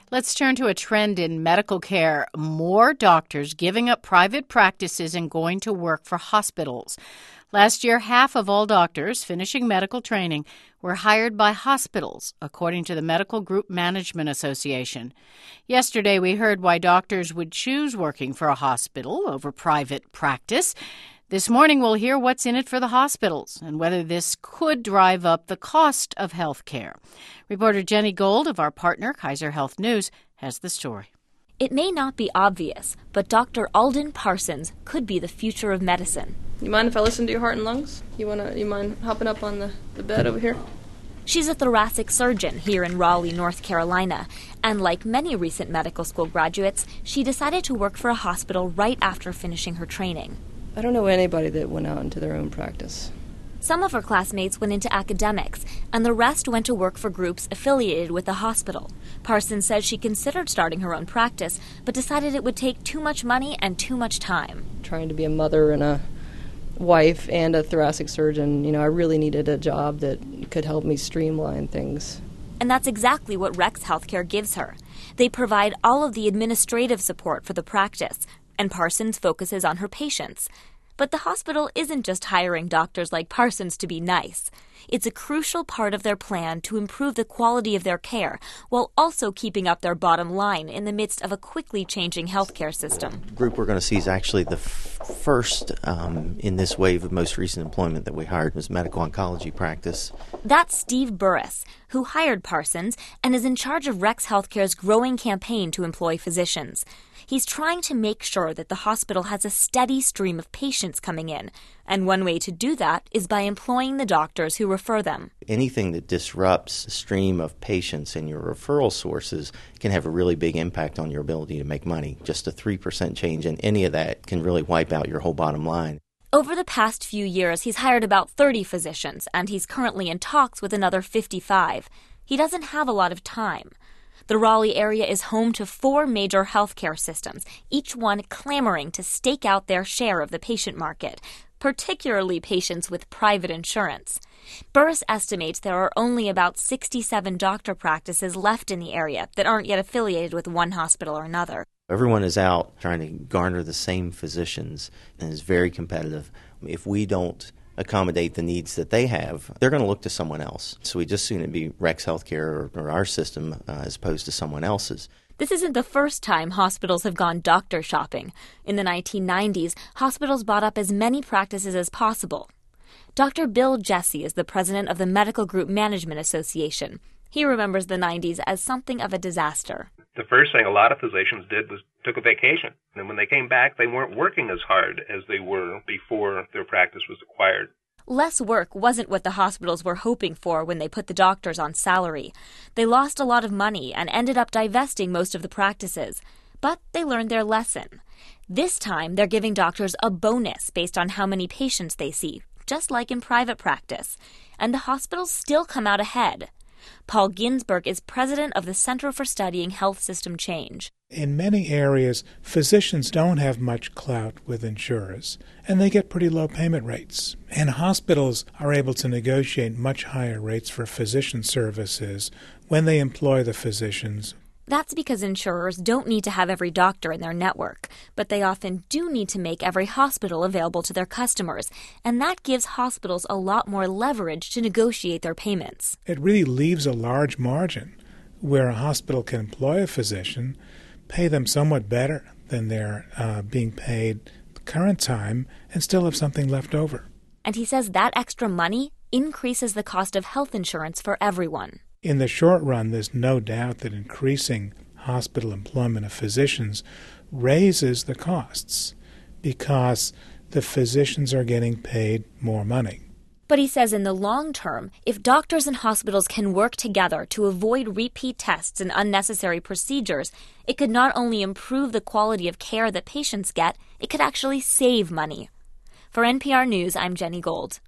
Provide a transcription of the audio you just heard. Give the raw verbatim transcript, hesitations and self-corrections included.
Let's turn to a trend in medical care. More doctors giving up private practices and going to work for hospitals. Last year, half of all doctors finishing medical training were hired by hospitals, according to the Medical Group Management Association. Yesterday, we heard why doctors would choose working for a hospital over private practice. This morning, we'll hear what's in it for the hospitals and whether this could drive up the cost of health care. Reporter Jenny Gold of our partner, Kaiser Health News, has the story. It may not be obvious, but Doctor Alden Parsons could be the future of medicine. You mind if I listen to your heart and lungs? You wanna? You mind hopping up on the, the bed over here? She's a thoracic surgeon here in Raleigh, North Carolina, and like many recent medical school graduates, she decided to work for a hospital right after finishing her training. I don't know anybody that went out into their own practice. Some of her classmates went into academics, and the rest went to work for groups affiliated with the hospital. Parsons says she considered starting her own practice, but decided it would take too much money and too much time. Trying to be a mother and a wife and a thoracic surgeon, you know, I really needed a job that could help me streamline things. And that's exactly what Rex Healthcare gives her. They provide all of the administrative support for the practice, and Parsons focuses on her patients. But the hospital isn't just hiring doctors like Parsons to be nice. It's a crucial part of their plan to improve the quality of their care while also keeping up their bottom line in the midst of a quickly changing healthcare system. The group we're going to see is actually the f- first um, in this wave of most recent employment that we hired was medical oncology practice. That's Steve Burris, who hired Parsons and is in charge of Rex Healthcare's growing campaign to employ physicians. He's trying to make sure that the hospital has a steady stream of patients coming in, and one way to do that is by employing the doctors who refer them. Anything that disrupts the stream of patients and your referral sources can have a really big impact on your ability to make money. Just a three percent change in any of that can really wipe out your whole bottom line. Over the past few years, he's hired about thirty physicians, and he's currently in talks with another fifty-five. He doesn't have a lot of time. The Raleigh area is home to four major healthcare systems, each one clamoring to stake out their share of the patient market, particularly patients with private insurance. Burris estimates there are only about sixty-seven doctor practices left in the area that aren't yet affiliated with one hospital or another. Everyone is out trying to garner the same physicians and is very competitive. If we don't accommodate the needs that they have, they're going to look to someone else. So we just soon it'd be Rex Healthcare or, or our system uh, as opposed to someone else's. This isn't the first time hospitals have gone doctor shopping. In the nineteen nineties, hospitals bought up as many practices as possible. Doctor Bill Jesse is the president of the Medical Group Management Association. He remembers the nineties as something of a disaster. The first thing a lot of physicians did was took a vacation. And when they came back, they weren't working as hard as they were before their practice was acquired. Less work wasn't what the hospitals were hoping for when they put the doctors on salary. They lost a lot of money and ended up divesting most of the practices. But they learned their lesson. This time, they're giving doctors a bonus based on how many patients they see, just like in private practice. And the hospitals still come out ahead. Paul Ginsberg is president of the Center for Studying Health System Change. In many areas, physicians don't have much clout with insurers, and they get pretty low payment rates. And hospitals are able to negotiate much higher rates for physician services when they employ the physicians. That's because insurers don't need to have every doctor in their network, but they often do need to make every hospital available to their customers, and that gives hospitals a lot more leverage to negotiate their payments. It really leaves a large margin where a hospital can employ a physician, pay them somewhat better than they're uh, being paid the current time, and still have something left over. And he says that extra money increases the cost of health insurance for everyone. In the short run, there's no doubt that increasing hospital employment of physicians raises the costs because the physicians are getting paid more money. But he says in the long term, if doctors and hospitals can work together to avoid repeat tests and unnecessary procedures, it could not only improve the quality of care that patients get, it could actually save money. For N P R News, I'm Jenny Gold.